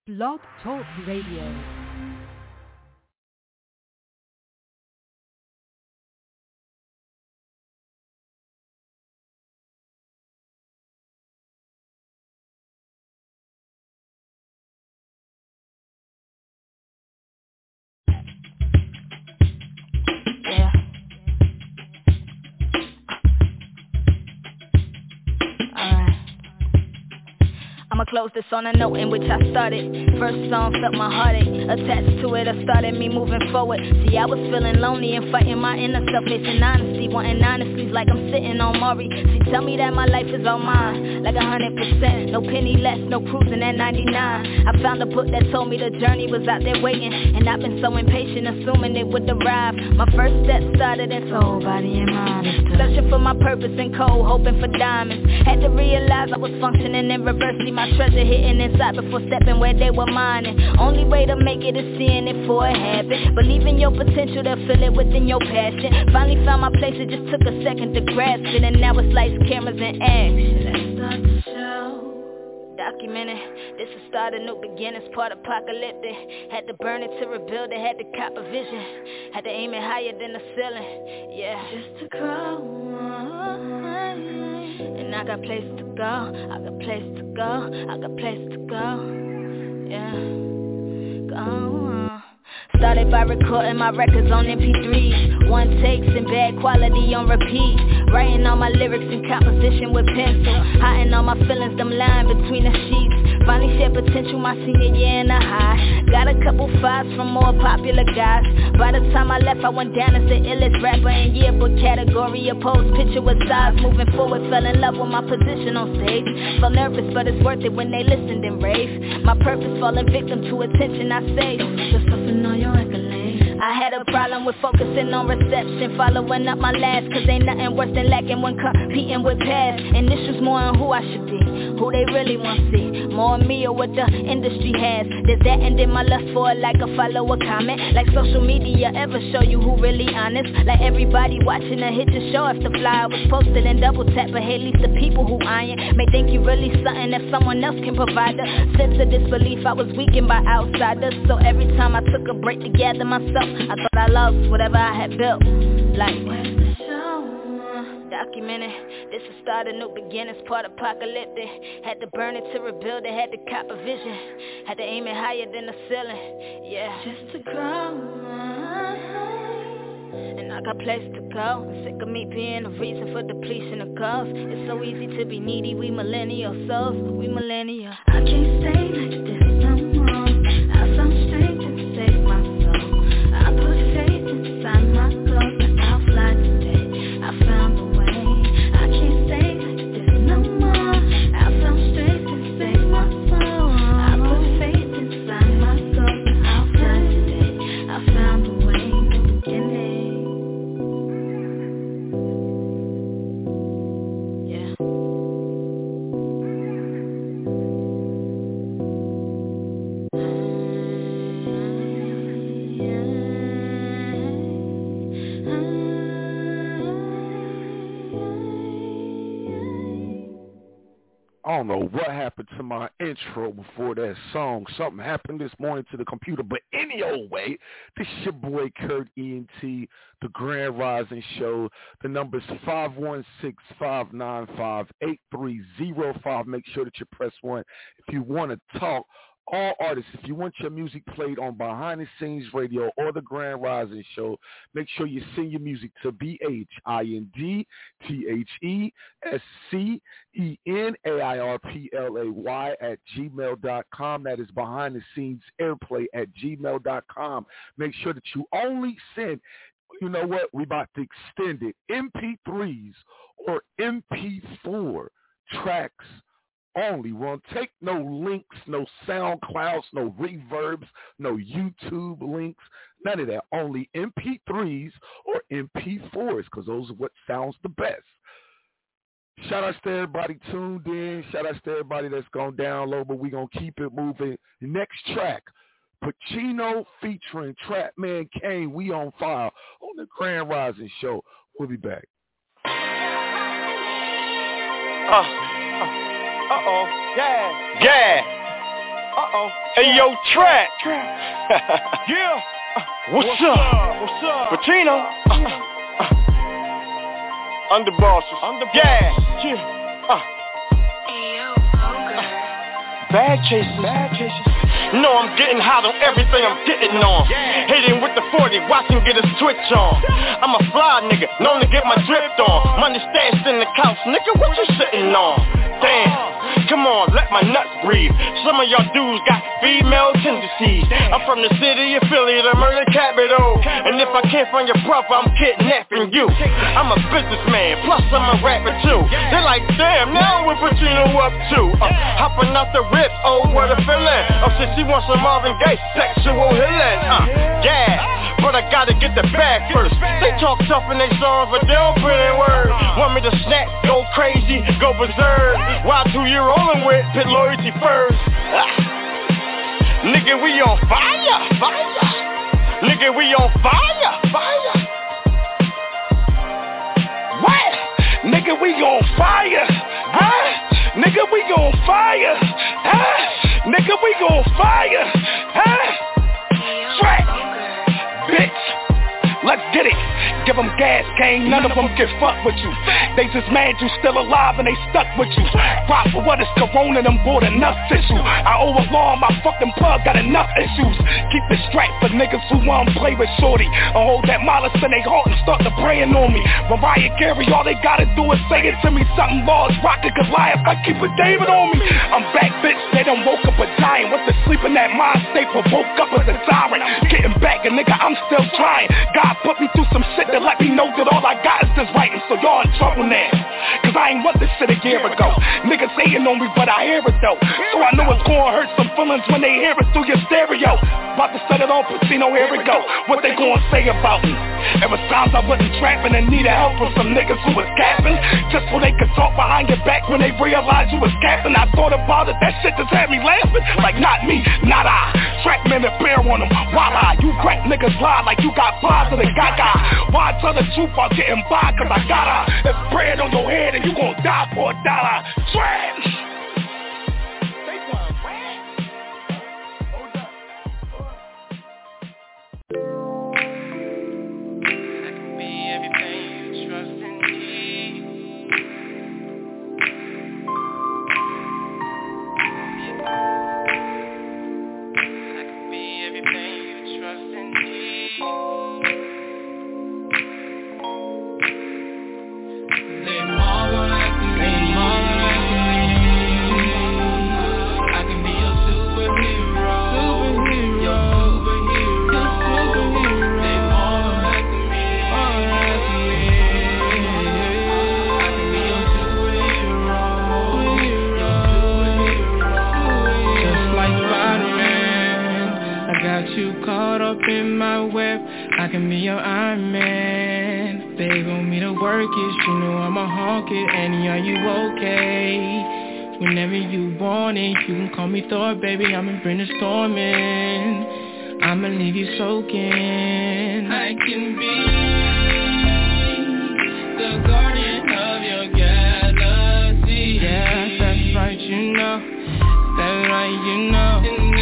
Blog Talk Radio. I'ma close this on a note in which I started. First song felt my heartache. Attached to it, I started me moving forward. See, I was feeling lonely and fighting my inner self, facing honesty, wanting honesty like I'm sitting on Maury. She tell me that my life is all mine, like 100%, no penny less, no cruising at 99. I found a book that told me the journey was out there waiting, and I've been so impatient, assuming it would arrive. My first step started in soul, body and mind, searching for my purpose in cold, hoping for diamonds. Had to realize I was functioning in reverse, my treasure hidden inside before stepping where they were mining. Only way to make it is seeing it for a habit. Believe in your potential to feel it within your passion. Finally found my place, it just took a second to grasp it, and now it's lights, cameras, and action. Let's start the show. Documented, this is start a new beginnings, part apocalyptic. Had to burn it to rebuild it, had to cop a vision. Had to aim it higher than the ceiling, yeah. Just to grow. And I got place to go, I got place to go, I got place to go, yeah, go on. Started by recording my records on MP3s, one takes and bad quality on repeat. Writing all my lyrics in composition with pencil, hiding all my feelings, them lying between the sheets. Finally shared potential my senior year in the high. Got a couple fives from more popular guys. By the time I left, I went down as the illest rapper in yearbook category. A pose picture with size. Moving forward, fell in love with my position on stage. Felt nervous, but it's worth it when they listened and rave. My purpose falling victim to attention I saved. Just puffing on your accolades. I had a problem with focusing on reception, following up my last, cause ain't nothing worse than lacking when competing with past. And this was more on who I should be, who they really want to see, more on me or what the industry has. There's that and then my lust for a like, a follow, a comment. Like social media ever show you who really honest? Like everybody watching a hit to show if the flyer was posted and double tap, but hey, at least the people who eyeing may think you really something that someone else can provide. The sense of disbelief I was weakened by outsiders, so every time I took a break to gather myself, I thought I lost whatever I had built. Like, where's the show? Documented, this is start a new beginnings, part apocalyptic. Had to burn it to rebuild it, had to cop a vision. Had to aim it higher than the ceiling, yeah. Just to grow. And I got place to go. I'm sick of me being a reason for depletion of goals. It's so easy to be needy, we millennial souls, we millennial. I can't stay like this no more. I found strength to save my soul. I put faith inside my clothes and I'll fly today. I found a way. I can't stay like this no more. I found strength to save my soul. I put faith inside my clothes and I'll fly today. I found a way in the beginning. Yeah. I don't know what happened to my intro before that song. Something happened this morning to the computer. But any old way, this is your boy Kurt ENT, the Grand Rising Show. The number's 516-595-8305. Make sure that you press 1 if you want to talk. All artists, if you want your music played on Behind the Scenes Radio or the Grand Rising Show, make sure you send your music to BHINDTHESCENAIRPLAY@gmail.com. That is Behind the Scenes Airplay @gmail.com. Make sure that you only send, you know what, we about to extend it, MP3s or MP4 tracks only. We won't take no links, no SoundClouds, no reverbs, no YouTube links, none of that. Only MP3s or MP4s, because those are what sounds the best. Shout out to everybody tuned in. Shout out to everybody that's going to download, but we're going to keep it moving. Next track, Pacino featuring Trapman Kane, We on Fire on the Grand Rising Show. We'll be back. Yeah. Hey, yo, Trap. Yeah. What's up? Pacino. Underbosses. Yeah. Bag chasers. No, I'm getting hot on everything I'm getting on. Hitting with the 40, watch him get a switch on. I'm a fly nigga, known to get my drip on. Money stashed in the couch, nigga, what you sitting on? Damn, come on, let my nuts breathe. Some of y'all dudes got female tendencies. I'm from the city of Philly, the murder capital. And if I can't find your brother, I'm kidnapping you. I'm a businessman, plus I'm a rapper too. They're like, damn, now what Pacino up to? Hopping off the rip, oh, what a feeling. Oh, shit, she wants some Marvin Gaye, sexual healing. Yeah, but I gotta get the bag first. They talk tough in their songs, but they don't put in words. Want me to snap, go crazy, go berserk. Why 2 year rolling with, put loyalty first. Nigga, we on fire. Nigga, we on fire. What? Nigga, we on fire. Nigga, we on fire. Nigga, we on fire. Track. Bitch. Let's get it. Give them gas, gang, none of them can fuck with you. They just mad you still alive and they stuck with you. Rock for what is corona, them bought enough tissue. I owe a law, my fucking plug got enough issues. Keep the strap for niggas who wanna play with shorty. Or hold that malice in they heart and start to praying on me. Mariah Carey, all they gotta do is say it to me. Something large, rockin' Goliath, I keep a David on me. I'm back, bitch, they done woke up a giant. What's the sleep in that mind state, but woke up as a tyrant. Getting back, and nigga, I'm still trying. God put me through some shit that let me know that all I got is this writing, so y'all in trouble now. Cause I ain't want this shit a year ago. Niggas hating on me, but I hear it though. So I know it's gonna hurt some feelings when they hear it through your stereo. About to set it on Pacino, here we go. What they gonna say about me? There was times I wasn't trapping and needed help from some niggas who was capping, just so they could talk behind your back when they realized you was capping. I thought about it, that shit just had me laughing. Like not me, not I. Track men that bear on them. Voila, you crack niggas lie like you got pies to the gaga. Why tell the truth while getting by? Cause I gotta. There's bread on your head and you gon' die for $1. Trash. Thor, baby, I'ma bring the storm in. I'ma leave you soaking. I can be the guardian of your galaxy. Yeah, that's right, you know. That's right, you know. And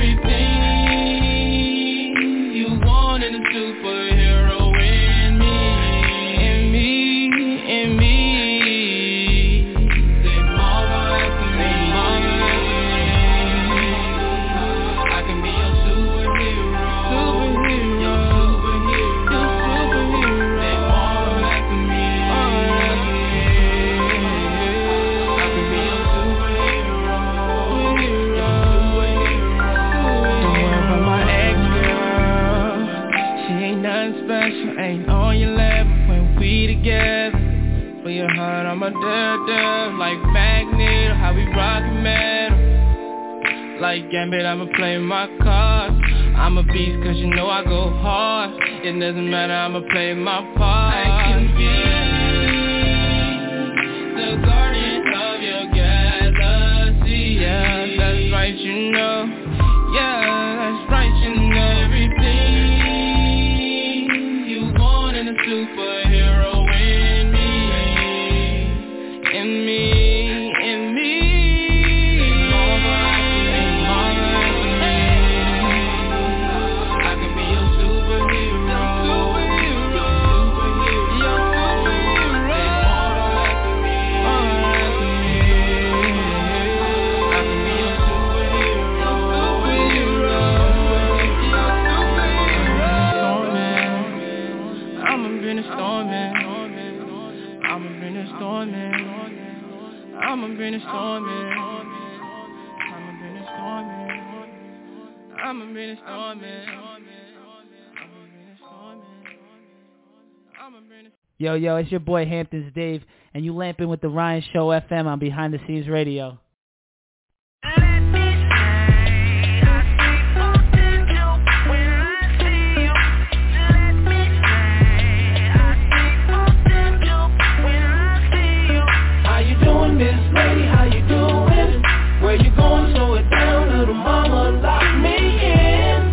everything you want in a superhero in me. In me, in me. I'm a dead, like Magnet, how we rockin' metal. Like Gambit, I'ma play my cards. I'm a beast cause you know I go hard. It doesn't matter, I'ma play my part. I can be the guardian of your galaxy. Yeah, that's right, you know. Yeah, that's right, you know. Everything you want in a superhero in me. In me, in me. Marvel, I'm a British storm, man. Yo, it's your boy Hamptons Dave, and you lamping with the Ryan Show FM on Behind the Scenes Radio. How you doing, Miss Lady? How you doing? Where you going? Slow it down, little mama, lock me in.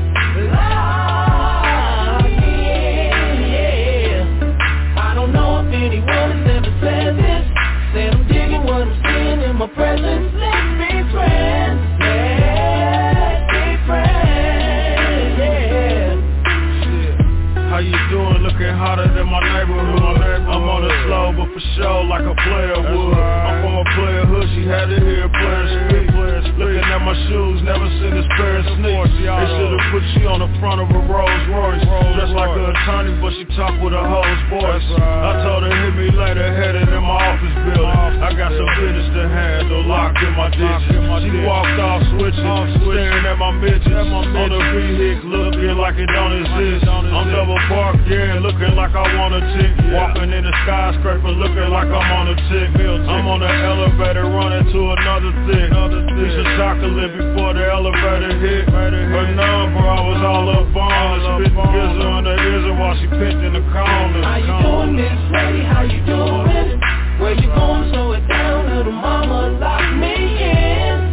My presence, let's be friends, let's be friends, yeah. How you doing? Looking hotter than my neighborhood. I'm on the slow, but for sure, like a player would. I'm from a player hood, she had to hear players speak. Looking at my shoes, never seen this pair of sneakers. They should've put you on the front of a Rolls Royce. Dressed like an attorney, but she talk with a host voice. I told her hit me later, headed in my office building. I got some business to handle, locked in my digits. She walked off switching, staring at my midgets. On the vehicle, looking like it don't exist. I'm double parked, yeah, looking like I want a tick. Walking in the skyscraper, looking like I'm on a tick. I'm on the elevator, running to another thing. Piece of chocolate before the elevator hit. Her number, I was all up on her. Spitting gizzle on the ears while she picked in the corner. How you doing, Miss Lady? How you doing? Where you going? Slow it down, little mama, lock me in.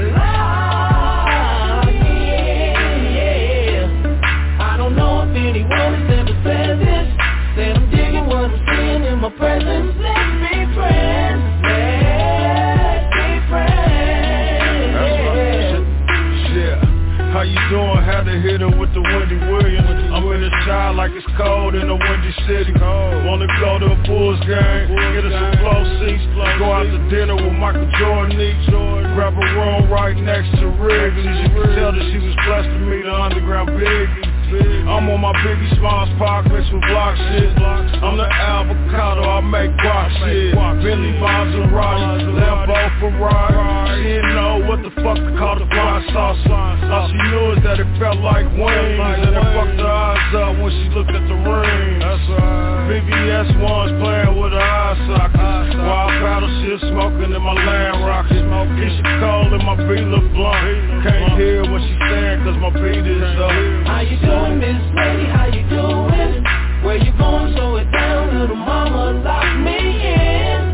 Yeah. I don't know if anyone has ever said this. Said I'm digging what I'm seeing in my presence. Let's be friends. Let's be friends. Yeah. How you doing? Had to hit her with the Wendy Williams. I'm in the shine like it's cold in a windy city. Wanna go to a Bulls game, get us some flow seats. Go out to dinner with Michael Jordan each. Grab a room right next to Wrigley's. You can tell that she was blessed to meet the underground Biggie. I'm on my Biggie Smalls park mixed with block shit. I'm the avocado, I make guac shit. Bentley Maserati, Lambo Ferrari. She didn't know what the fuck to call the fly sauce. All she knew is that it felt like wings. And it fucked her eyes up when she looked at the rings. VVS ones playing with her eye sockets. Wild paddle shit smoking in my Land Rocket. Keisha Cole in my beat look blunt. Can't hear what she's saying cause my beat is up. How you doing, Miss Lady? How you doing? Where you going? Slow it down, little mama, lock me in.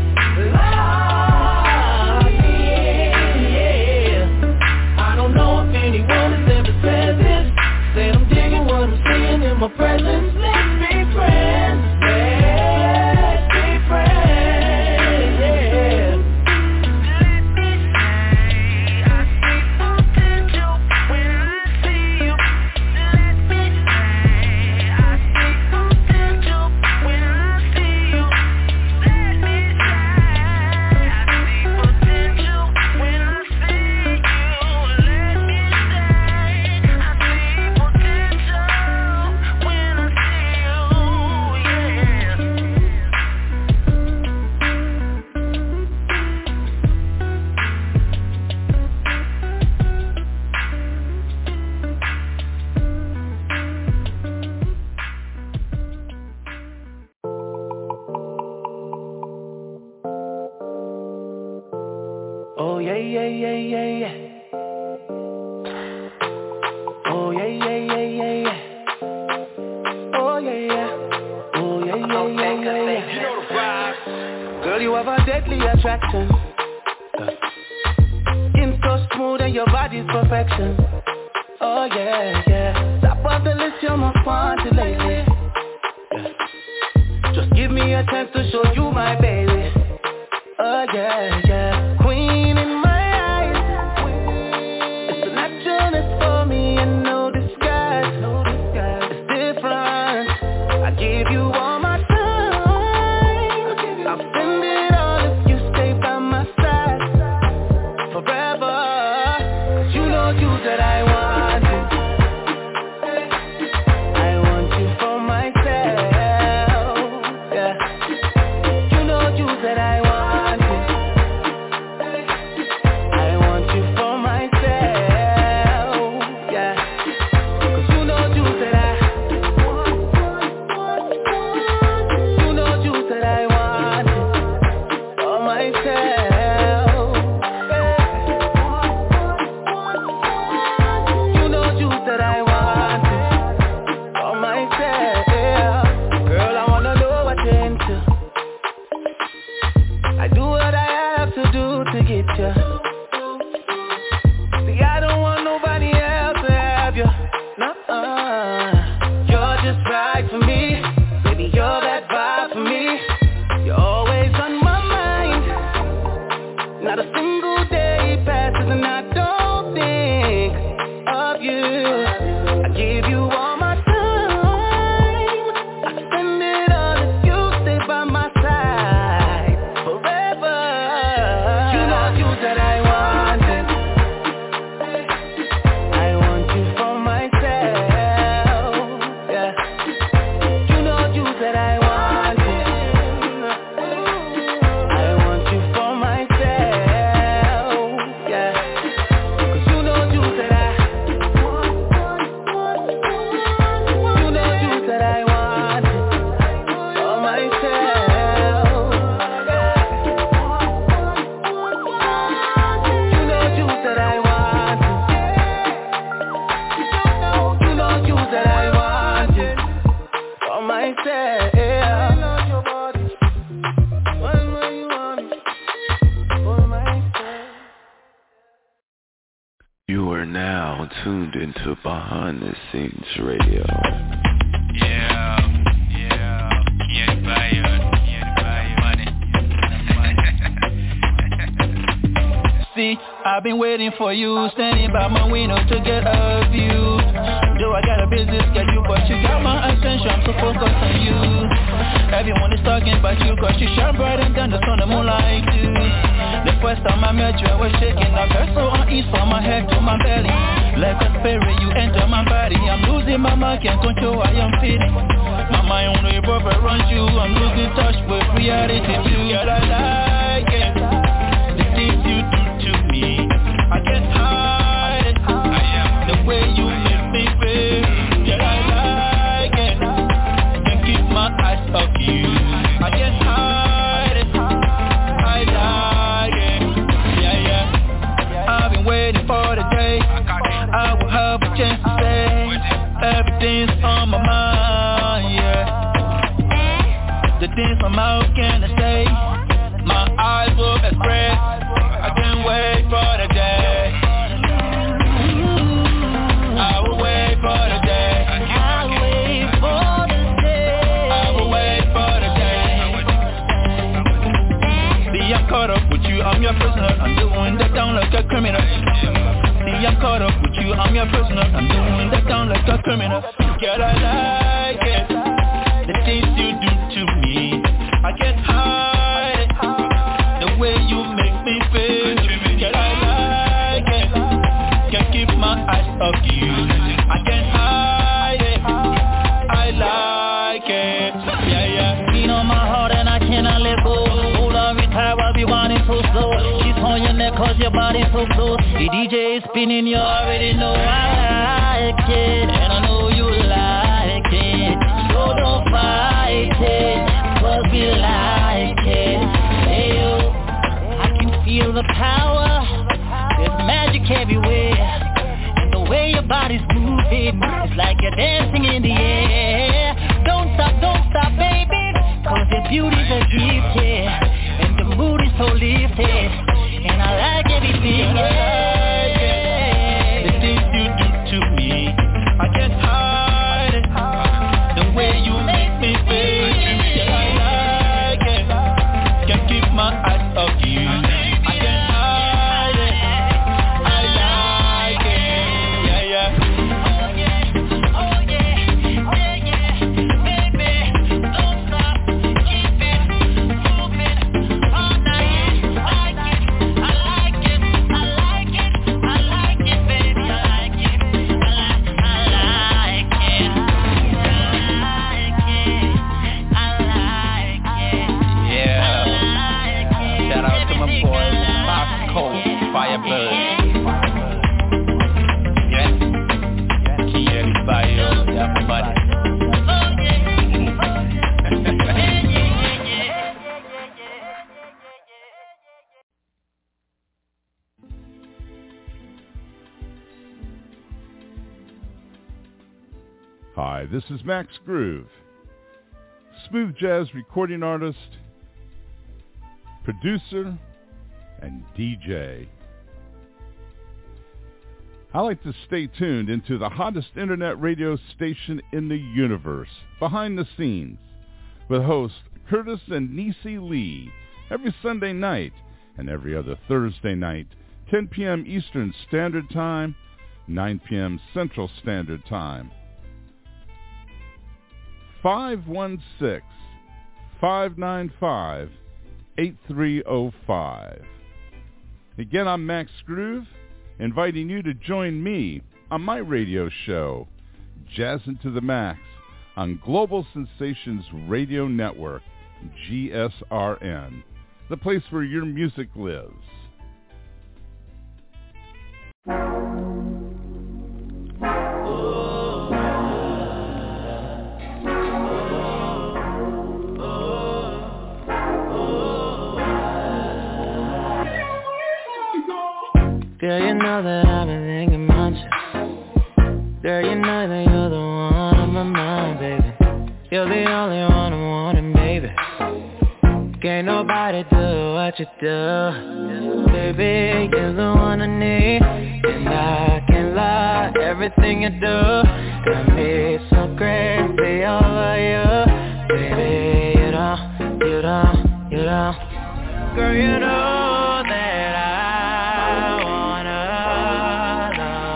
Yeah. I don't know if anyone has ever said this. Said I'm digging what I'm seeing in my presence. Let's be friends. Let's be friends. Yeah. Oh yeah. Oh yeah. Oh yeah. You know the vibe. Girl, you have a deadly attraction. Skin so smooth and your body's perfection. Oh yeah. Top of the list, you're my quantity lately. Just give me a chance to show you my baby. Oh yeah. Queen in my eyes. It's a naturalness for me and no disguise. It's different. I give you all my time. I'll spend it all if you stay by my side forever. 'Cause you know you that I want you. I want you for myself. Yeah. You know you that I want you. yeah. I love your body. When you want me, hold my step. You are now tuned into Behind the Scenes Radio. See, I've been waiting for you, standing by my window to get a view. Though I got a busy schedule, but you got my attention, so focus on you. Everyone is talking about you, cause you shine brighter than the sun and moonlight do. The first time I met you, I was shaking. I felt so unease from my head to my belly. Like a spirit, you enter my body. I'm losing my mind, can't control how I'm feeling. My mind only revolves around you. I'm losing touch with reality too. Girl, I like it. The things you do to me, I can't hide it. The way you make me feel, girl, I like it. Can't keep my eyes off you. I can't hide it. I like it. Yeah. I've been waiting for the day I will have a chance to say everything's on my mind. Yeah. The things my mouth can't say, my eyes will express. I can't wait for the day. I will wait for the day. I will wait for the day. I will wait for the day. See, I'm caught up with you, I'm your prisoner. I'm doing that down like a criminal. See, I'm caught up with you, I'm your prisoner. I'm doing that down like a criminal. Girl, I like it. The things you do to me, I can't hide it. The way you make me feel, girl, I like it. Can't keep my eyes off you. I can't hide it. I like it. Yeah. Beat on my heart and I cannot let go. Hold on, retire, I'll be wanting so slow. She's on your neck cause your body's so close. The DJ is spinning, you already know I like it. And I know you like it. So don't fight it, cause we like it. Hey, yo, I can feel the power. There's magic everywhere. And the way your body's moving, it's like you're dancing in the air. Don't stop, baby, cause your beauty's a gift, yeah. And the mood is so lifted, and I like everything, yeah. The things you do to me, I can't hide it. The way you make me feel, yeah, I like it. Can't keep my eyes off you. I can't hide it. I like it. Yeah. Oh yeah. Baby, don't stop. Keep it moving all night. I like it. Baby. I like it. Yeah. Shout out to my boy, Bosco Firebird. Yeah. Kieri Bayo, everybody. Hi, this is Max Groove, smooth jazz recording artist, producer, and DJ. I like to stay tuned into the hottest internet radio station in the universe, Behind the Scenes, with hosts Curtis and Nisi Lee, every Sunday night and every other Thursday night, 10 p.m. Eastern Standard Time, 9 p.m. Central Standard Time. 516-595-8305. Again, I'm Max Groove, inviting you to join me on my radio show, Jazzin' to the Max, on Global Sensations Radio Network, GSRN, the place where your music lives. Girl, you know that I've been thinking about you. Girl, you know that you're the one on my mind, baby. You're the only one I want, baby. Can't nobody do what you do. Baby, you're the one I need. And I can't lie, everything you do got me so crazy over you. Baby, you don't girl, you know that I wanna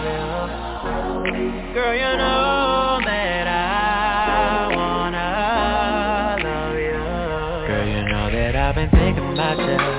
love you. Girl, you know that I wanna love you. Girl, you know that I've been thinking about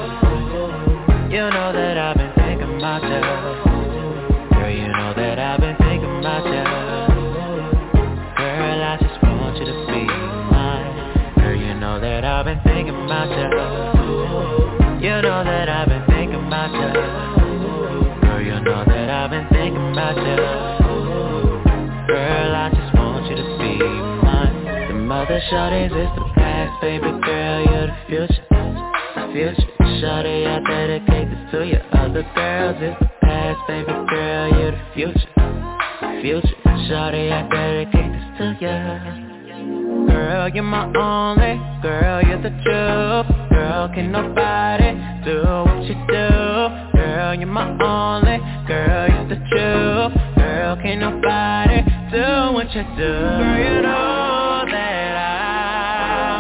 you. You know that I've been thinking about you. Girl, you know that I've been thinking about you. Girl, I just want you to be mine. Girl, you know that I've been thinking about you. You know that I've been thinking about you. Girl, you know that I've been thinking about you. Girl, I just want you to be mine. The mother shorties is the past, baby girl, you're the future. The future, shorty, I dedicate this to you. Other girls is the past, baby girl, you're the future. The future, shorty, I dedicate this to you. Girl, you're my only, girl, you're the truth. Girl, can nobody do what you do. Girl, you're my only, girl, you're the truth. Girl, can nobody do what you do. Girl, you know that I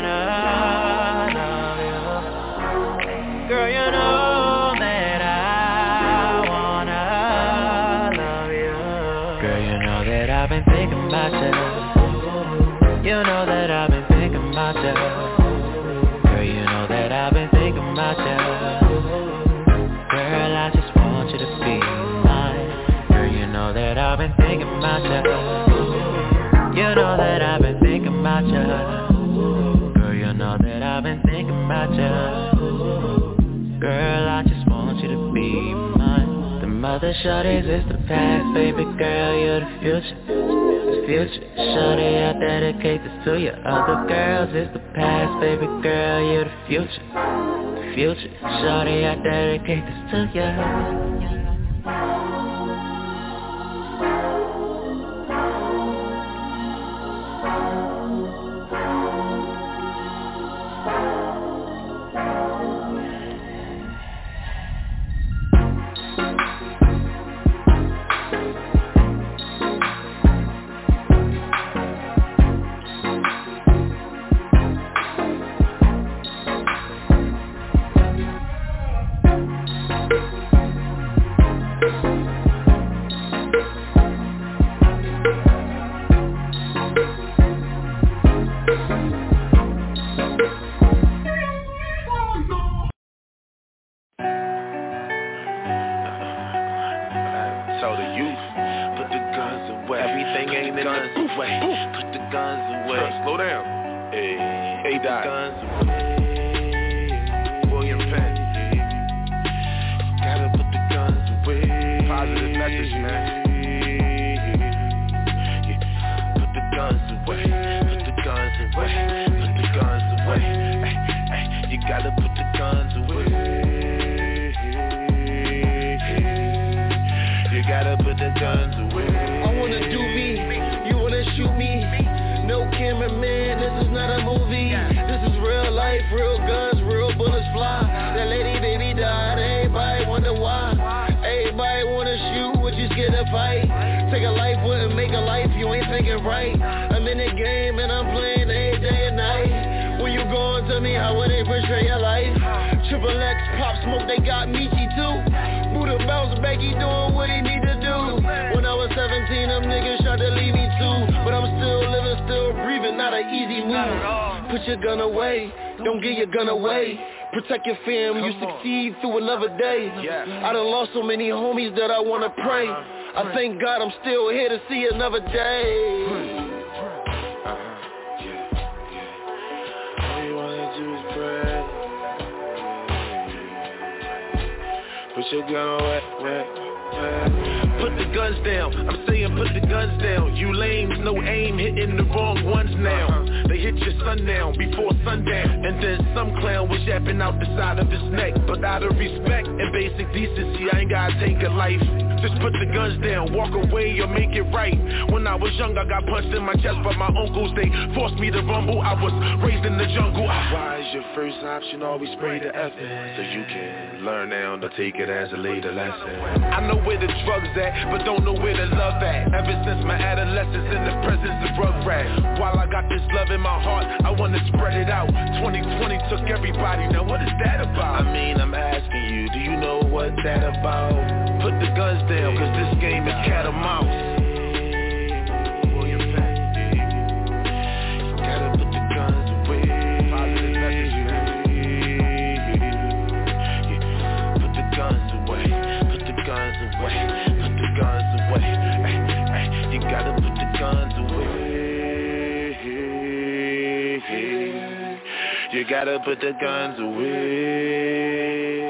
wanna love you. Girl, you know that I wanna love you. Girl, you know that I've been thinking about you. You know that I've been thinking about you. Girl, you know that I've been thinking about you. Girl, I just want you to be mine. Girl, you know that I've been thinking about you. You know that I've been thinking about you. Girl, you know that I've been thinking about you. Girl, I just want you to be mine. The mother shorties is the past, baby girl, you're the future. Future, shorty, I dedicate this to you. Other girls is the past, baby girl, you're the future. The future, shorty, I dedicate this to you. Protect your fam, you succeed through another day. I done lost so many homies that I wanna pray. I thank God I'm still here to see another day. All you wanna do is pray. Put your gun away. Put the guns down, I'm saying put the guns down. You lames, no aim, hitting the wrong ones now. They hit your sundown before sundown. And then some clown was yapping out the side of his neck. But out of respect and basic decency, I ain't gotta take a life. Just put the guns down, walk away or make it right. When I was young, I got punched in my chest by my uncles. They forced me to rumble. I was raised in the jungle. Why is your first option always spray the F in? So you can learn now to take it as a later lesson. I know where the drugs at, but don't know where the love at. Ever since my adolescence in the presence of drug rap. While I got this love in my heart, I wanna spread it out. 2020 took everybody, now what is that about? I mean, I'm asking you, do you know what that about? Put the guns down, cause this game is cat or mouse. You gotta put the guns away.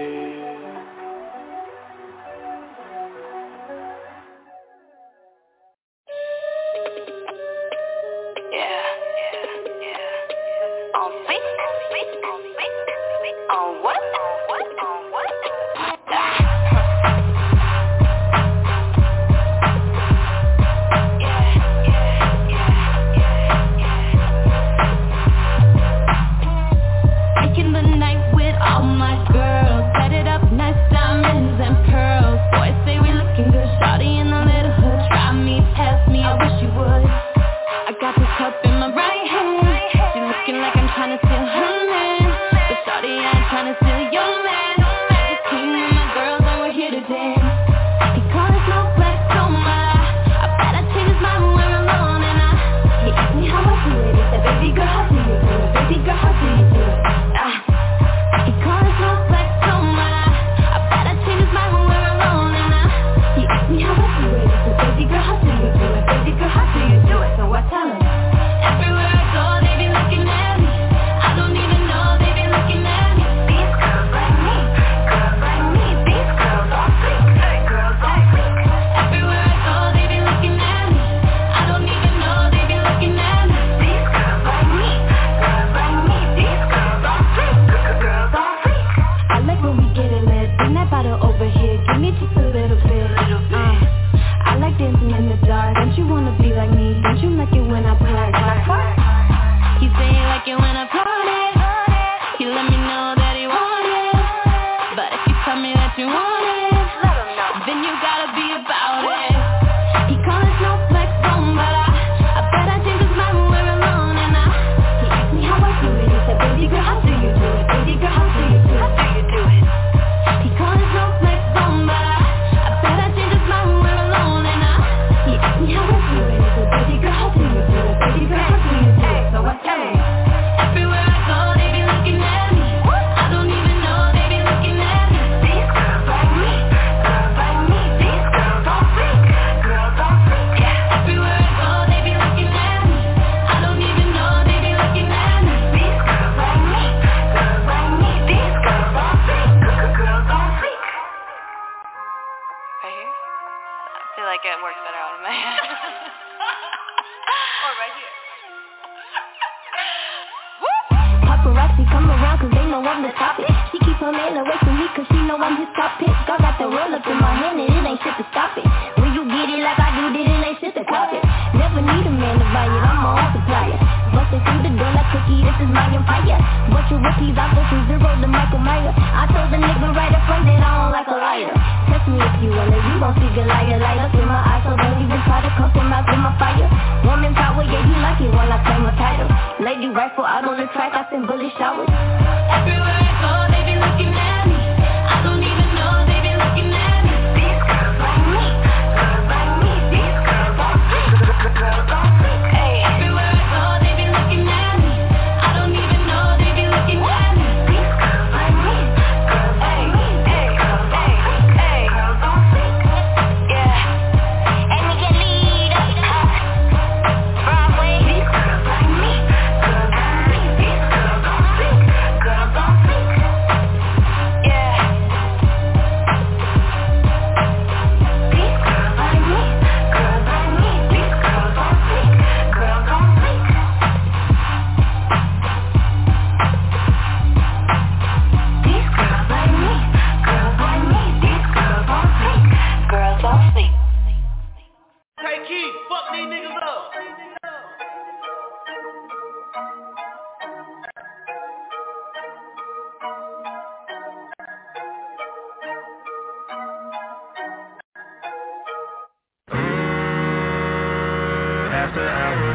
fuck these niggas up. After hours.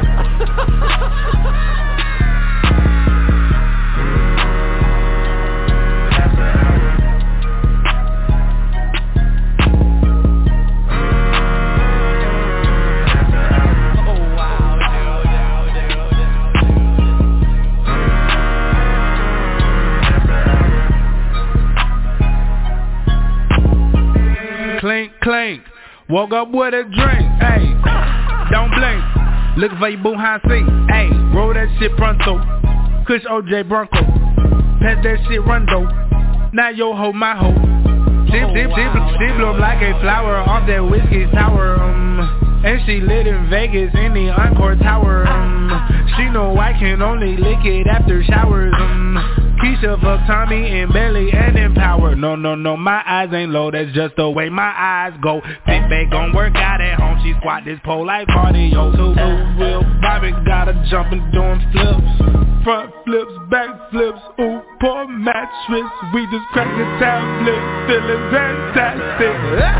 Clink, clink, woke up with a drink, ayy, don't blink, looking for your boo high seat, ayy, roll that shit pronto, Kush OJ Bronco, pass that shit rondo, now yo ho my ho, she bloom like a flower off that whiskey sour, and she lit in Vegas in the Encore Tower, she know I can only lick it after showers, Keisha fuck Tommy and Belly and Empower. No, my eyes ain't low, that's just the way my eyes go. Big Bay gon' work out at home, she squat this pole like cardio. So wheel Bobby gotta jump and doing flips, front flips, back flips, ooh, poor mattress. We just cracked the tablet, feeling fantastic.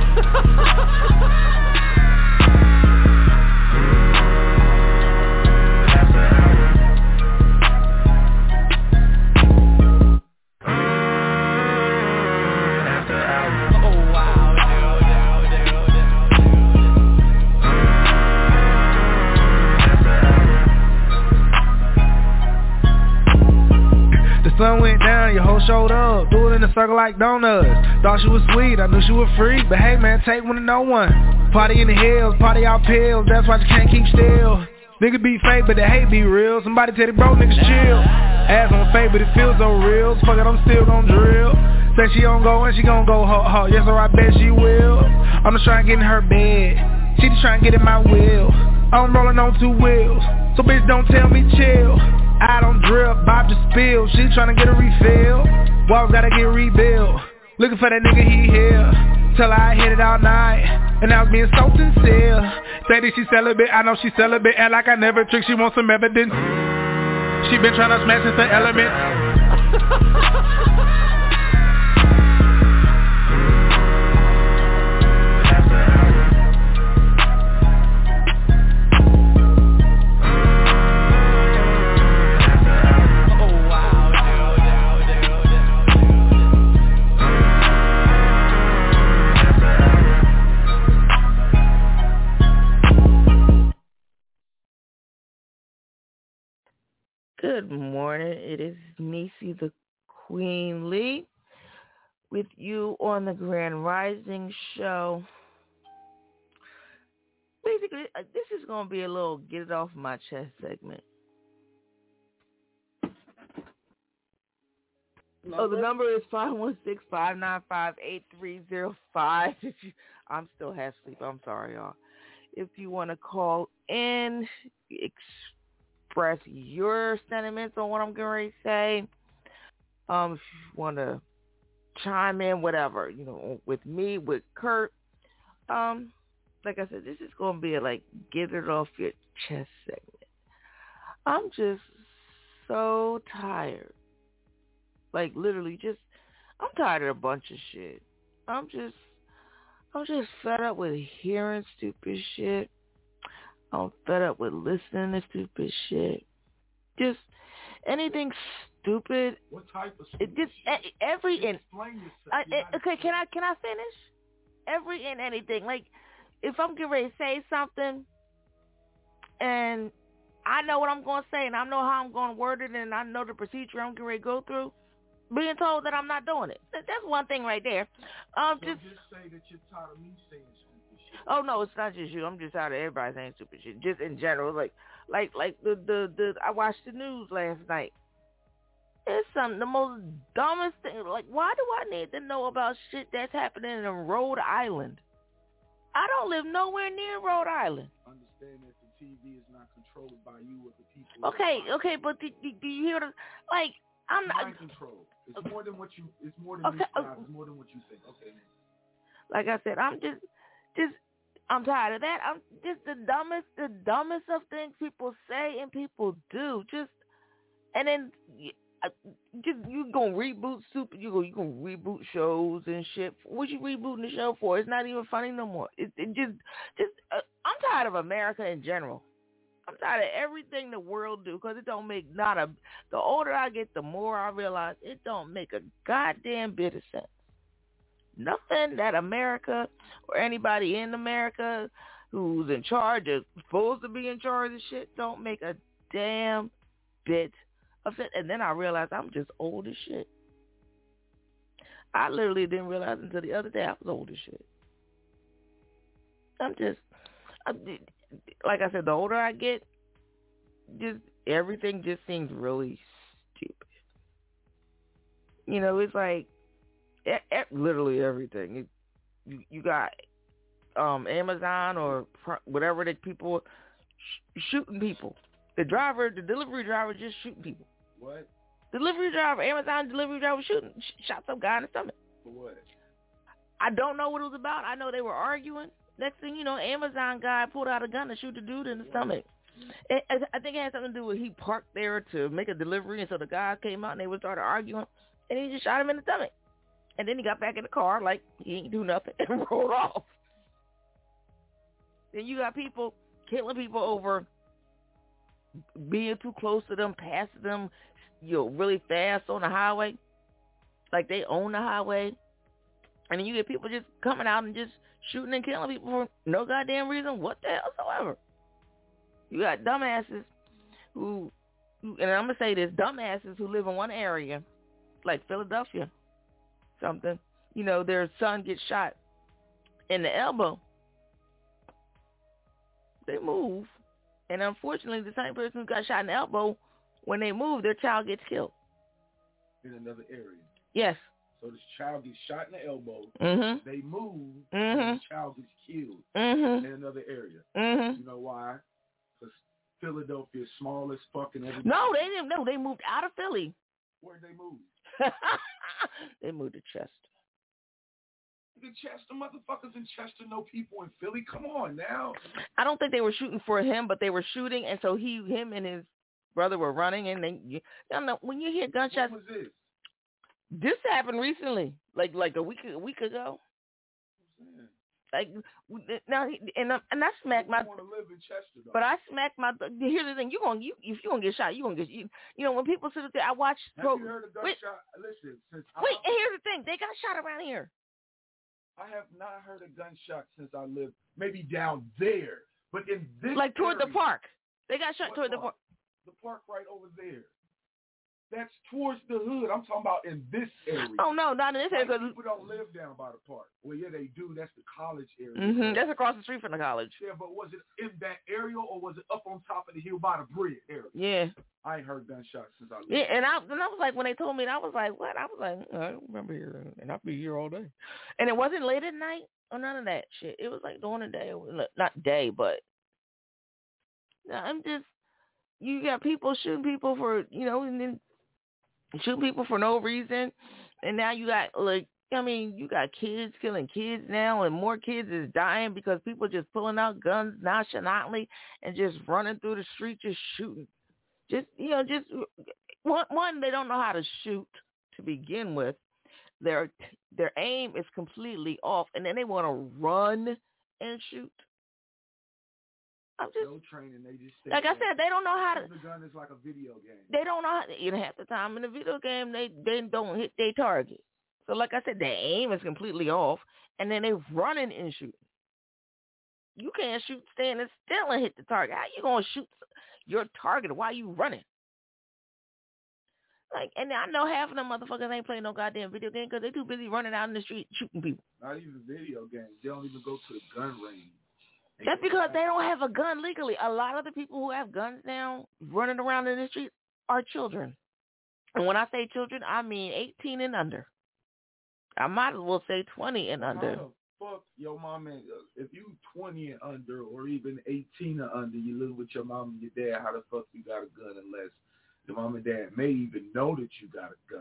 Sun went down, your hoe showed up, do it in a circle like donuts. Thought she was sweet, I knew she was free, but hey man, take one to no one. Party in the hills, party out pills, that's why you can't keep still. Nigga be fake, but the hate be real. Somebody tell the bro niggas chill. Ass on fake, but it feels so real. Fuck it, I'm still gon' drill. Say she gon' go and she gon' go ho. Yes sir, I bet she will. I'm just trying to get in her bed, she just trying to get in my wheel. I'm rolling on 2 wheels, so bitch don't tell me chill. I don't drip, Bob just spill. She tryna get a refill, walls gotta get rebuilt. Looking for that nigga, he here. Tell her I hit it all night, and I was being so sincere. Say that she celibate, I know she celibate. Act like I never tricked, she wants some evidence. She been tryna smash into elements. Good morning. It is Niecy the Queen Lee with you on the Grand Rising Show. Basically, this is going to be a little get it off my chest segment. Oh, the number is 516-595-8305. I'm still half asleep. I'm sorry, y'all. If you want to call in, express your sentiments on what I'm going to say. If you want to chime in, whatever, with me, with Kurt. Like I said, this is going to be a get it off your chest segment. I'm just so tired. Literally I'm tired of a bunch of shit. I'm just fed up with hearing stupid shit. I'm fed up with listening to stupid shit. Just anything stupid. What type of stupid shit? Okay, can I finish? Every and anything. If I'm getting ready to say something and I know what I'm going to say and I know how I'm going to word it and I know the procedure I'm getting ready to go through, being told that I'm not doing it. That's one thing right there. Just say that you're tired of me saying stupid shit. Oh no, it's not just you. I'm just tired of everybody saying stupid shit. Just in general, like the I watched the news last night. It's the most dumbest thing. Why do I need to know about shit that's happening in Rhode Island? I don't live nowhere near Rhode Island. Understand that the TV is not controlled by you or the people. Okay, but do you hear the I'm not mind control. It's more than what you. It's more than you. It's more than what you think. Okay. Like I said, I'm just I'm tired of that. I'm just the dumbest of things people say and people do. And then you gonna reboot you gonna reboot shows and shit. What you rebooting the show for? It's not even funny no more. I'm tired of America in general. I'm tired of everything the world do because it don't make the older I get, the more I realize it don't make a goddamn bit of sense. Nothing that America or anybody in America who's in charge or supposed to be in charge of shit don't make a damn bit of sense. And then I realized I'm just old as shit. I literally didn't realize until the other day I was old as shit. Like I said, the older I get, just everything just seems really stupid. You know, it's like literally everything. You got Amazon or whatever that people shooting people. The delivery driver just shooting people. What? Amazon delivery driver shot some guy in the stomach. For what? I don't know what it was about. I know they were arguing. Next thing you know, Amazon guy pulled out a gun to shoot the dude in the stomach. I think it had something to do with he parked there to make a delivery, and so the guy came out and they would start arguing, and he just shot him in the stomach. And then he got back in the car like he ain't do nothing and rolled off. Then you got people killing people over being too close to them, passing them, really fast on the highway, like they own the highway. And then you get people just coming out and just shooting and killing people for no goddamn reason whatsoever. You got dumbasses who, and I'm going to say this, dumbasses who live in one area, like Philadelphia, something. You know, their son gets shot in the elbow. They move. And unfortunately, the same person who got shot in the elbow, when they move, their child gets killed. In another area. Yes. So this child gets shot in the elbow. Mm-hmm. They move. And the child gets killed in another area. Mm-hmm. You know why? Because Philadelphia is small as fucking everything. No, they didn't. No, they moved out of Philly. Where'd they move? They moved to Chester. The Chester motherfuckers in Chester know people in Philly. Come on now. I don't think they were shooting for him, but they were shooting, and so him and his brother were running, and they. I don't know, when you hear gunshots. What was this? This happened recently, like a week ago. Like now, and I smacked my. I want to live in Chester, though. But I smacked my. Here's the thing: if you gonna get shot, you gonna get. You know, when people sit up there, I watch. Have you heard a gunshot? Listen, and here's the thing: they got shot around here. I have not heard a gunshot since I lived, maybe down there, but in this like toward area, the park. They got shot toward the park. The park right over there. That's towards the hood. I'm talking about in this area. Oh, no, not in this area. Like people don't live down by the park. Well, yeah, they do. That's the college area. Mm-hmm. That's across the street from the college. Yeah, but was it in that area or was it up on top of the hill by the bridge area? Yeah. I ain't heard gunshots since I lived. Yeah, and I was like, when they told me, I was like, what? I was like, I don't remember here, and I'll be here all day. And it wasn't late at night or none of that shit. It was like during the day. Not day, but I'm just, you got people shooting people for, and then shoot people for no reason, and now you got you got kids killing kids now, and more kids is dying because people just pulling out guns nonchalantly and just running through the street just shooting. Just one, they don't know how to shoot to begin with. Their aim is completely off, and then they want to run and shoot. I'm just no training. They just like I said, they don't know how to. The gun is like a video game. They don't know how to. Half the time in the video game, they don't hit their target. So like I said, their aim is completely off, and then they're running and shooting. You can't shoot standing still and hit the target. How you gonna shoot your target while you running? Like, and I know half of them motherfuckers ain't playing no goddamn video game because they too busy running out in the street shooting people. Not even video games. They don't even go to the gun range. That's because they don't have a gun legally. A lot of the people who have guns now running around in the street are children. And when I say children, I mean 18 and under. I might as well say 20 and under. How the fuck your mom and if you 20 and under or even 18 and under, you live with your mom and your dad, how the fuck you got a gun unless your mom and dad may even know that you got a gun?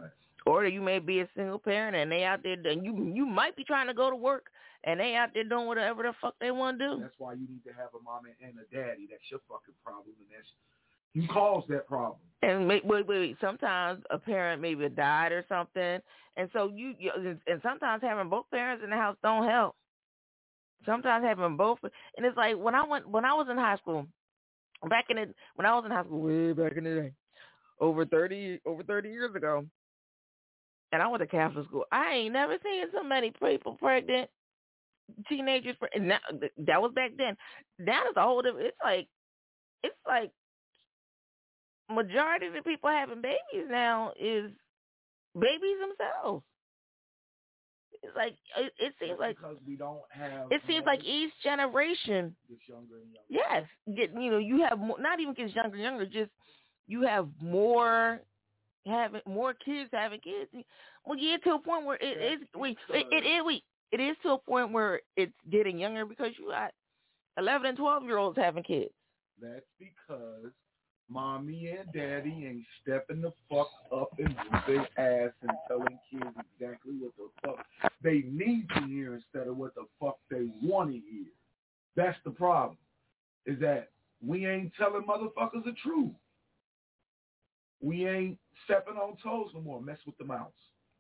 Or you may be a single parent and they out there, and you might be trying to go to work and they out there doing whatever the fuck they want to do. That's why you need to have a mama and a daddy. That's your fucking problem, and that's you caused that problem. And wait. Sometimes a parent maybe died or something, and so and sometimes having both parents in the house don't help. Sometimes having both, and it's like when I was in high school, way back in the day, over 30 years ago, and I went to Catholic school. I ain't never seen so many people pregnant, teenagers. And that was back then. Now it's a whole different. It's like majority of the people having babies now is babies themselves. It's like it seems like because we don't have. It seems like each generation gets younger and younger. Yes, you have more, not even gets younger and younger. Just you have more kids having kids. Well, yeah, to a point where it is to a point where it's getting younger because you got 11 and 12-year-olds having kids. That's because mommy and daddy ain't stepping the fuck up and moving their ass and telling kids exactly what the fuck they need to hear instead of what the fuck they want to hear. That's the problem, is that we ain't telling motherfuckers the truth. We ain't stepping on toes no more. Mess with the mouse.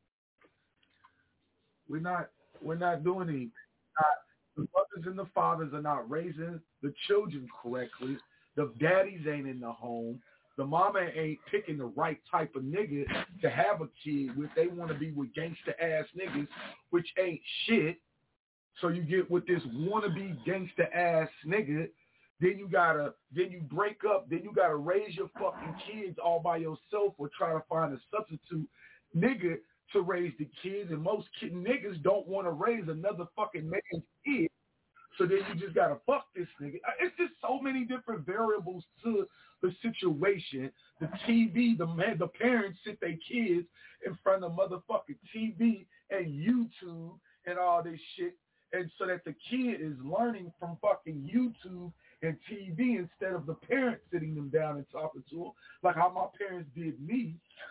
We're not doing anything. The mothers and the fathers are not raising the children correctly. The daddies ain't in the home. The mama ain't picking the right type of nigga to have a kid with. They want to be with gangster-ass niggas, which ain't shit. So you get with this wannabe gangster-ass nigga. Then you break up. Then you gotta raise your fucking kids all by yourself or try to find a substitute nigga to raise the kids. And most niggas don't want to raise another fucking man's kid. So then you just gotta fuck this nigga. It's just so many different variables to the situation. The TV, the parents sit their kids in front of motherfucking TV and YouTube and all this shit, and so that the kid is learning from fucking YouTube and TV instead of the parents sitting them down and talking to them, like how my parents did me.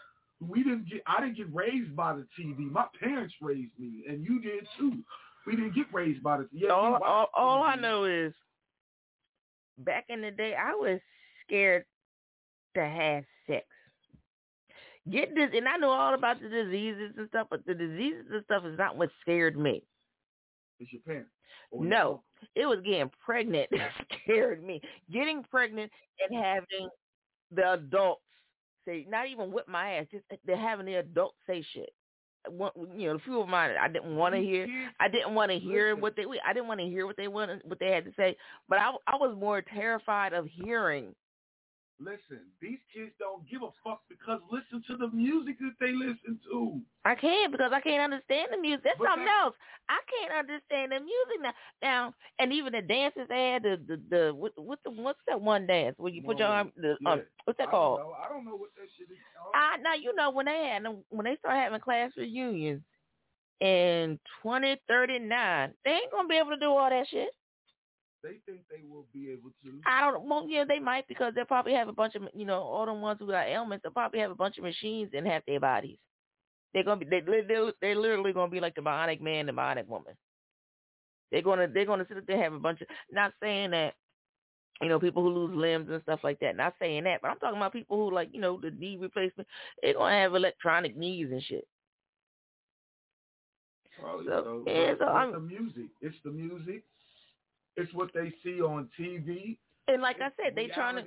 I didn't get raised by the TV. My parents raised me, and you did too. We didn't get raised by the TV. Yeah, all I know is back in the day, I was scared to have sex. Get this, and I know all about the diseases and stuff, but the diseases and stuff is not what scared me. It's your parents. No, it was getting pregnant that scared me. Getting pregnant and having the adults say, not even whip my ass, just they're having the adults say shit. A few of mine I didn't want to hear. I didn't want to hear what they had to say. But I was more terrified of hearing. Listen, these kids don't give a fuck because listen to the music that they listen to. I can't because I can't understand the music. That's something else. I can't understand the music now. And even the dances they had, what's that one dance where you put your arm? What's that called? I don't know what that shit is called. Now when they start having class reunions in 2039, they ain't gonna be able to do all that shit. They think they will be able to. I don't. Well, yeah, they might because they'll probably have a bunch of, all the ones who got ailments. They'll probably have a bunch of machines in half their bodies. They're literally gonna be like the bionic man, the bionic woman. They're gonna sit up there and have a bunch of. Not saying that, people who lose limbs and stuff like that. Not saying that, but I'm talking about people who the knee replacement. They're gonna have electronic knees and shit. Probably so. It's the music. It's the music. It's what they see on TV. And like I said, they trying to.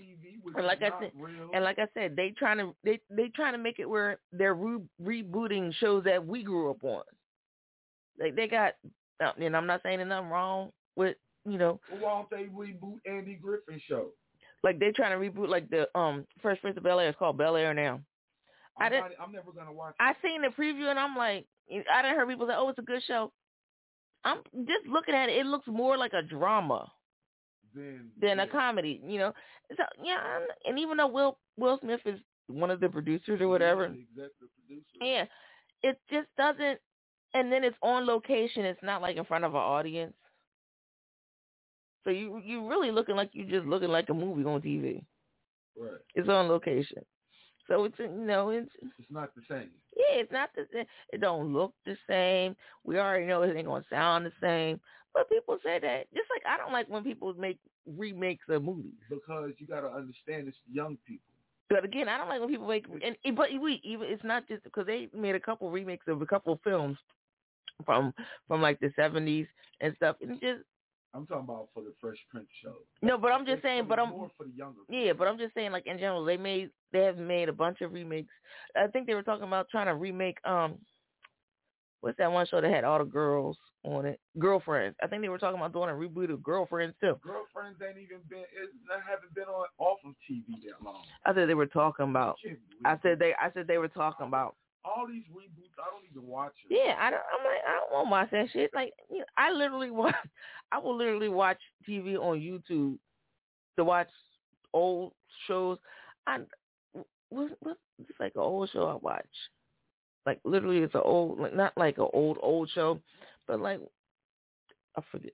Like I said, they trying to make it where they're rebooting shows that we grew up on. Like they got, and I'm not saying there's nothing wrong with Well, why don't they reboot Andy Griffin show? Like they trying to reboot like the Fresh Prince of Bel-Air. It's called Bel-Air now. I'm never gonna watch it. I seen the preview and I'm like, I didn't hear people say, "Oh, it's a good show." I'm just looking at it. It looks more like a drama than a comedy, So yeah, and even though Will Smith is one of the producers or whatever, the executive producer. Yeah, it just doesn't. And then it's on location. It's not like in front of an audience. So you really looking like a movie on TV. Right. It's on location. So it's it's not the same. Yeah, it's not the same. It don't look the same. We already know it ain't gonna sound the same. But people say that. Just like I don't like when people make remakes of movies. Because you got to understand it's young people. But again, I don't like when people make it's not just because they made a couple remakes of a couple of films from like the 70s and stuff. And just I'm talking about for the Fresh Prince show. No, but I'm just saying. But I'm more for the younger people. Yeah, but I'm just saying, like in general, they have made a bunch of remakes. I think they were talking about trying to remake what's that one show that had all the girls on it? Girlfriends. I think they were talking about doing a reboot of Girlfriends too. Girlfriends haven't been off of TV that long. I said they were talking about. I said they were talking about. All these reboots, I don't even watch them. Yeah, I don't want to watch that shit. Like, I will literally watch TV on YouTube to watch old shows. What's like an old show I watch? Like literally, it's an old, like not like an old show, but like I forget.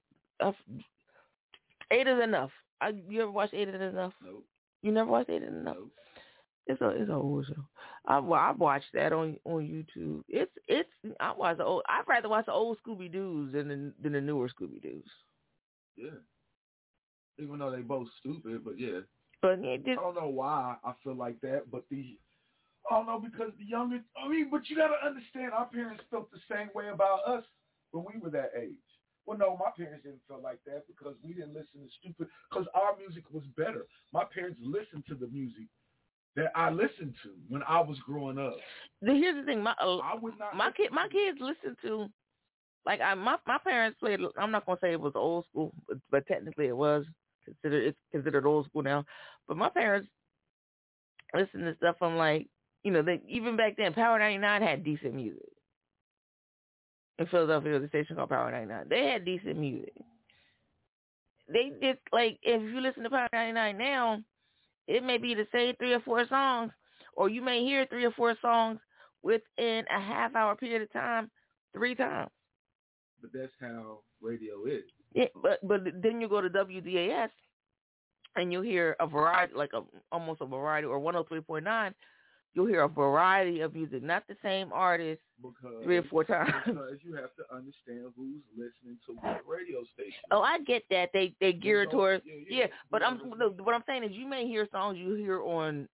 8 is Enough. You ever watch 8 is Enough? Nope. You never watched 8 is Enough? Nope. It's an old show. I watched that on YouTube. I'd rather watch the old Scooby Doos than the newer Scooby Doos. Yeah. Even though they both stupid, but yeah. But I don't know why I feel like that, but I don't know, because the younger. But you gotta understand, our parents felt the same way about us when we were that age. Well, no, my parents didn't feel like that because we didn't listen to stupid. Because our music was better. My parents listened to the music that I listened to when I was growing up. Here's the thing, my kids listen to, like my parents played. I'm not gonna say it was old school, but technically it was considered old school now. But my parents listen to stuff from like even back then, Power 99 had decent music. In Philadelphia, the station called Power 99. They had decent music. They just like if you listen to Power 99 now. It may be the same 3 or 4 songs, or you may hear 3 or 4 songs within a half-hour period of time 3 times. But that's how radio is. Yeah, but then you go to WDAS, and you'll hear a variety, almost a variety, or 103.9, you'll hear a variety of music, not the same artist 3 or 4 times. Because you have to understand who's listening to what radio station. Oh, I get that. They gear towards but what I'm saying is you may hear songs you hear on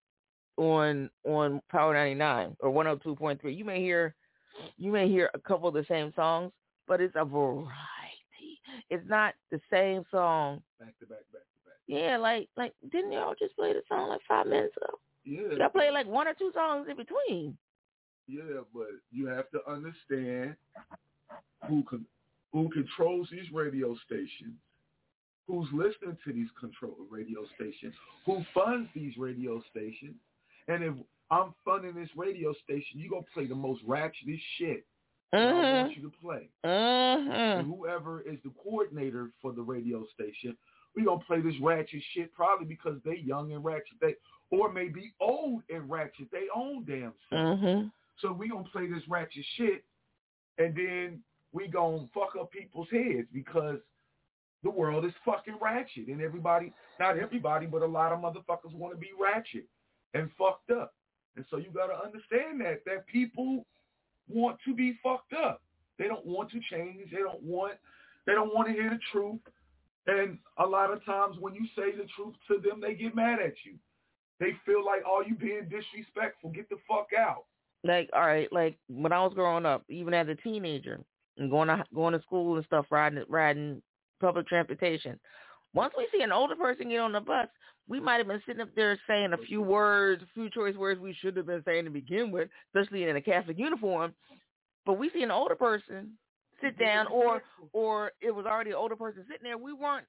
Power 99 or 102.3. You may hear a couple of the same songs, but it's a variety. It's not the same song back to back. Yeah, like didn't y'all just play the song like 5 minutes ago? Yeah. Y'all played like 1 or 2 songs in between. Yeah, but you have to understand who controls these radio stations, who's listening to these radio stations, who funds these radio stations. And if I'm funding this radio station, you're going to play the most ratchetest shit I want you to play. And whoever is the coordinator for the radio station, we're going to play this ratchet shit probably because they young and ratchet. Or maybe old and ratchet. They own damn self. So we going to play this ratchet shit, and then we going to fuck up people's heads because the world is fucking ratchet. And everybody, not everybody, but a lot of motherfuckers want to be ratchet and fucked up. And so you got to understand that people want to be fucked up. They don't want to change. They don't want to hear the truth. And a lot of times when you say the truth to them, they get mad at you. They feel like, oh, you being disrespectful. Get the fuck out. Like, all right, like when I was growing up, even as a teenager and going to school and stuff, riding public transportation. Once we see an older person get on the bus, we might have been sitting up there saying a few choice words we should have been saying to begin with, especially in a Catholic uniform. But we see an older person sit down, or it was already an older person sitting there.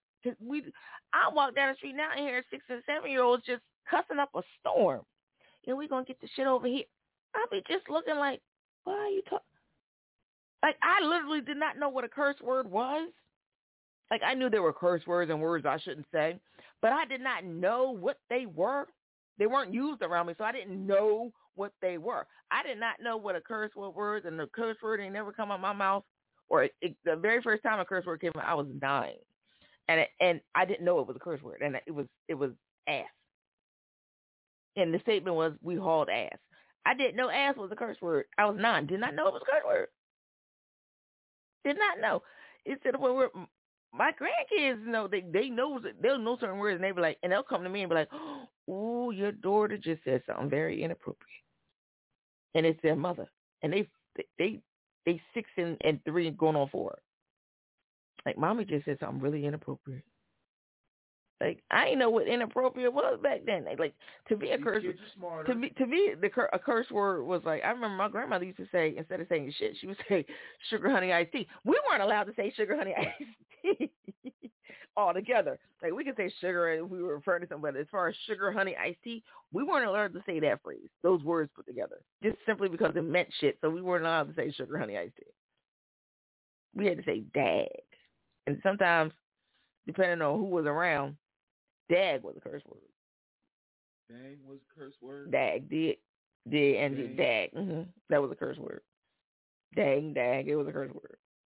I walk down the street now and hear 6 and 7-year-olds just cussing up a storm. We're going to get the shit over here. I'll be just looking like, why are you talking? Like, I literally did not know what a curse word was. Like, I knew there were curse words and words I shouldn't say, but I did not know what they were. They weren't used around me, so I didn't know what they were. I did not know what a curse word was, and the curse word ain't never come out of my mouth. Or the very first time a curse word came out, I was dying. And I didn't know it was a curse word, and it was ass. And the statement was, we hauled ass. I didn't know ass was a curse word. I was 9. Did not know it was a curse word. Did not know. It's to the point where my grandkids know, they'll know certain words, and they be like, and they'll come to me and be like, "Ooh, your daughter just said something very inappropriate," and it's their mother, and they 6 and 3 going on 4. Like, mommy just said something really inappropriate. Like, I didn't know what inappropriate was back then. Like, to be a curse, a curse word was like, I remember my grandmother used to say, instead of saying shit, she would say sugar, honey, iced tea. We weren't allowed to say sugar, honey, iced tea altogether. Like, we could say sugar if we were referring to something, but as far as sugar, honey, iced tea, we weren't allowed to say that phrase, those words put together, just simply because it meant shit. So we weren't allowed to say sugar, honey, iced tea. We had to say dag. And sometimes, depending on who was around, dag was a curse word. Dang was a curse word? Dag, D-A-N-G, dag. Mm-hmm. That was a curse word. Dag, it was a curse word.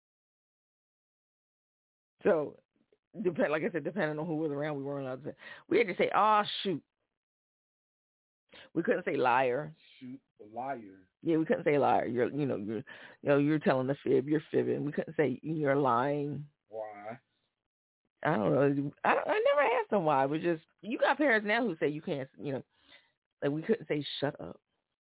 So, like I said, depending on who was around, we weren't allowed to say. We had to say, oh, shoot. We couldn't say liar. Shoot, a liar. Yeah, we couldn't say liar. You're telling the fib. You're fibbing. We couldn't say you're lying. Why? I don't know. I never asked them why. We just, you got parents now who say you can't, like we couldn't say shut up.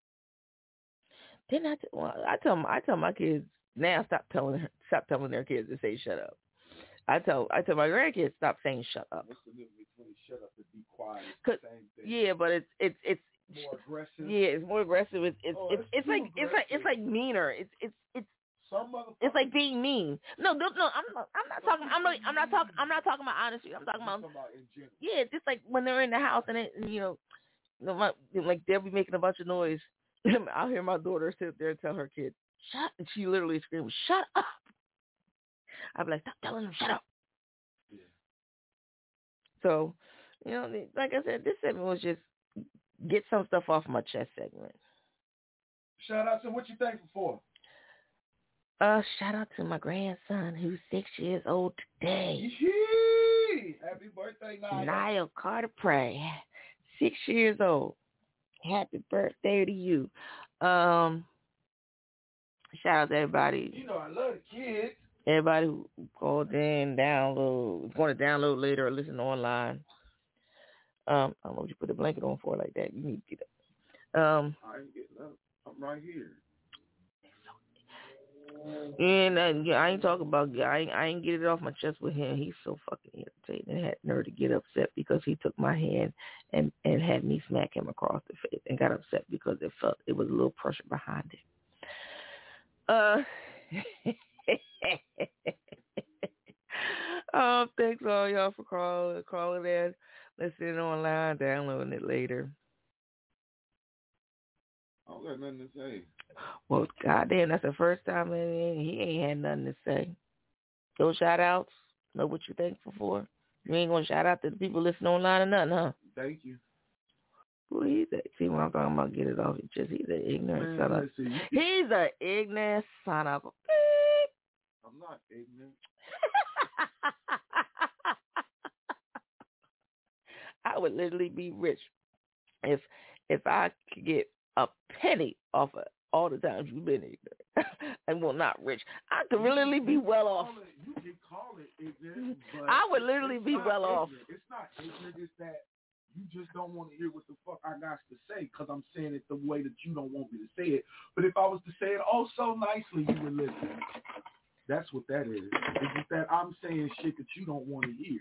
Then I tell my kids now stop telling their kids to say shut up. I tell my grandkids stop saying shut up. What's the difference between shut up and be quiet? Same thing. Yeah, but it's more aggressive. Yeah, it's more aggressive. It's like meaner. It's like being mean. No, I'm not talking about honesty. I'm talking about in general. Yeah, just like when they're in the house and like they'll be making a bunch of noise. I'll hear my daughter sit there and tell her kid, shut, and she literally screams, shut up. I'll be like, stop telling them, shut up. Yeah. So, like I said, this segment was just get some stuff off my chest segment. Shout out to what you thankful for. Shout out to my grandson who's 6 years old today. Yee! Happy birthday, Niall. Niall Carter Prey, 6 years old. Happy birthday to you. Shout out to everybody. I love the kids. Everybody who called in, is going to download later or listen online. I don't know what you put a blanket on for like that. You need to get up. I ain't getting up. I'm right here. And I ain't talking about. I ain't get it off my chest with him. He's so fucking irritated and had nerve to get upset because he took my hand and had me smack him across the face and got upset because it was a little pressure behind it. Thanks all y'all for calling in, listening online, downloading it later. I don't got nothing to say. Well, goddamn, that's the first time he ain't had nothing to say. Those shout outs, know what you're thankful for. You ain't gonna shout out to the people listening online or nothing, huh? Thank you. Well, see what I'm talking about, get it off your chest. He's an ignorant son of He's an ignorant son of a beep. I'm not ignorant. I would literally be rich if I could get a penny off of all the times you've been ignorant. And well, not rich. I could literally be well off. You can call it ignorant, but I would literally be well off. It's not ignorant. It's that you just don't want to hear what the fuck I got to say because I'm saying it the way that you don't want me to say it. But if I was to say it oh so nicely, you would listen. That's what that is. It's just that I'm saying shit that you don't want to hear.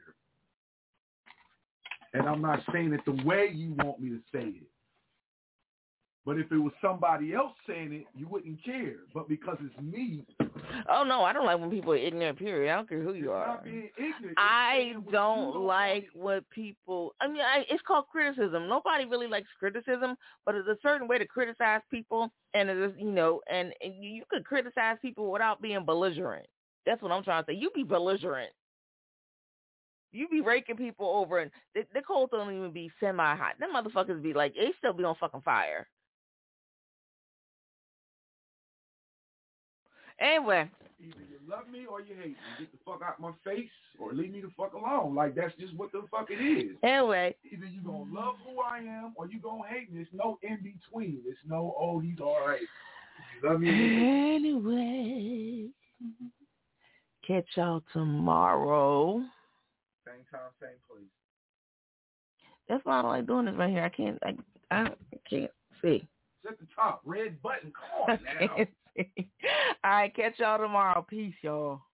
And I'm not saying it the way you want me to say it. But if it was somebody else saying it, you wouldn't care. But because it's me. Oh, no, I don't like when people are ignorant, period. I don't care who you are. Not being ignorant. I don't like what people, it's called criticism. Nobody really likes criticism, but there's a certain way to criticize people. And, and you could criticize people without being belligerent. That's what I'm trying to say. You be belligerent. You be raking people over, and the coals don't even be semi-hot. Them motherfuckers be like, they still be on fucking fire. Anyway. Either you love me or you hate me. Get the fuck out my face or leave me the fuck alone. Like, that's just what the fuck it is. Anyway. Either you gonna love who I am or you gonna hate me. There's no in between. There's no, oh, he's all right. You love me. Anyway. Catch y'all tomorrow. Same time, same place. That's why I don't like doing this right here. I can't see. It's at the top. Red button. Come on now. All right, catch y'all tomorrow. Peace, y'all.